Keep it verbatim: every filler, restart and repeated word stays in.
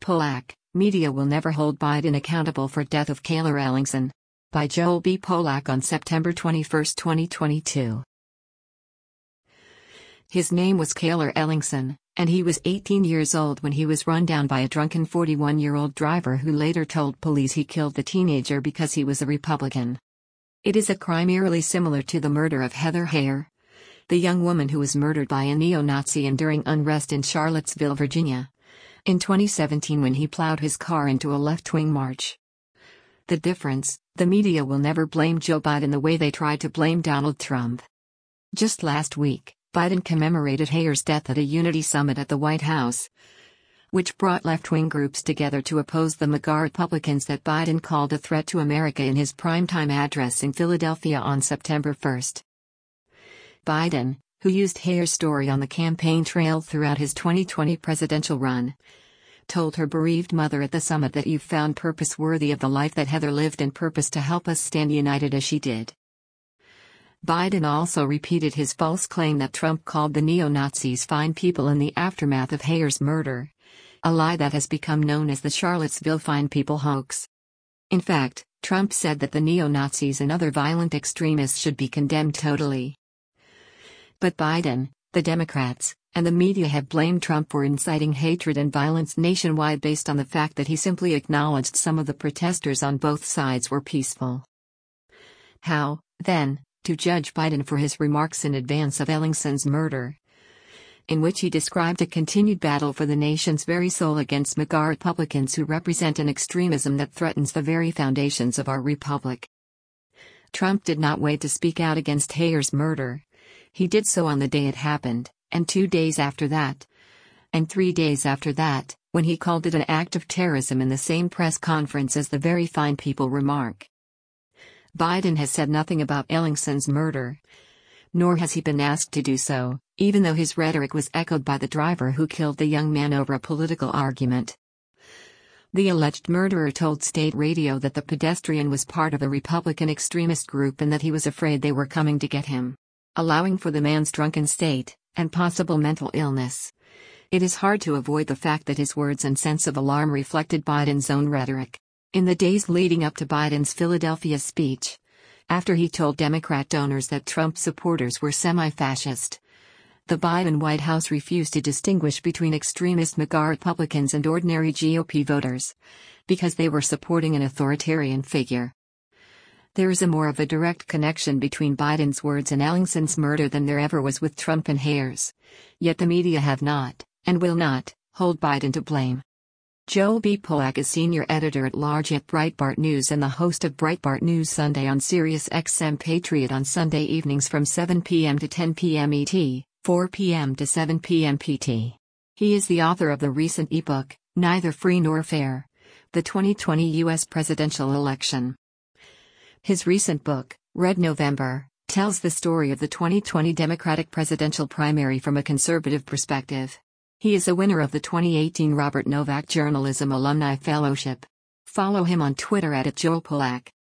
Polak, Media Will Never Hold Biden Accountable for Death of Cayler Ellingson. By Joel B. Polak on September twenty-first, twenty twenty-two. His name was Cayler Ellingson, and he was eighteen years old when he was run down by a drunken forty-one-year-old driver who later told police he killed the teenager because he was a Republican. It is a crime eerily similar to the murder of Heather Heyer, the young woman who was murdered by a neo-Nazi enduring unrest in Charlottesville, Virginia, in twenty seventeen when he plowed his car into a left-wing march. The difference: the media will never blame Joe Biden the way they tried to blame Donald Trump. Just last week, Biden commemorated Heyer's death at a unity summit at the White House, which brought left-wing groups together to oppose the MAGA Republicans that Biden called a threat to America in his primetime address in Philadelphia on September first. Biden, who used Heyer's story on the campaign trail throughout his twenty twenty presidential run, told her bereaved mother at the summit that "You've found purpose worthy of the life that Heather lived and purpose to help us stand united as she did." Biden also repeated his false claim that Trump called the neo-Nazis fine people in the aftermath of Heyer's murder, a lie that has become known as the Charlottesville fine people hoax. In fact, Trump said that the neo-Nazis and other violent extremists should be condemned totally. But Biden, the Democrats, and the media have blamed Trump for inciting hatred and violence nationwide based on the fact that he simply acknowledged some of the protesters on both sides were peaceful. How, then, to judge Biden for his remarks in advance of Ellingson's murder, in which he described a continued battle for the nation's very soul against MAGA Republicans who represent an extremism that threatens the very foundations of our republic? Trump did not wait to speak out against Heyer's murder. He did so on the day it happened, and two days after that, and three days after that, when he called it an act of terrorism in the same press conference as the very fine people remark. Biden has said nothing about Ellingson's murder, nor has he been asked to do so, even though his rhetoric was echoed by the driver who killed the young man over a political argument. The alleged murderer told state radio that the pedestrian was part of a Republican extremist group and that he was afraid they were coming to get him, allowing for the man's drunken state and possible mental illness. It is hard to avoid the fact that his words and sense of alarm reflected Biden's own rhetoric. In the days leading up to Biden's Philadelphia speech, after he told Democrat donors that Trump supporters were semi-fascist, the Biden White House refused to distinguish between extremist MAGA Republicans and ordinary G O P voters, because they were supporting an authoritarian figure. There is a more of a direct connection between Biden's words and Ellingson's murder than there ever was with Trump and Heyer's. Yet the media have not, and will not, hold Biden to blame. Joel B. Polak is senior editor-at-large at Breitbart News and the host of Breitbart News Sunday on Sirius X M Patriot on Sunday evenings from seven p m to ten p m E T, four p m to seven p m P T. He is the author of the recent ebook, Neither Free Nor Fair: The twenty twenty U S Presidential Election. His recent book, Red November, tells the story of the twenty twenty Democratic presidential primary from a conservative perspective. He is a winner of the twenty eighteen Robert Novak Journalism Alumni Fellowship. Follow him on Twitter at Joel Polak.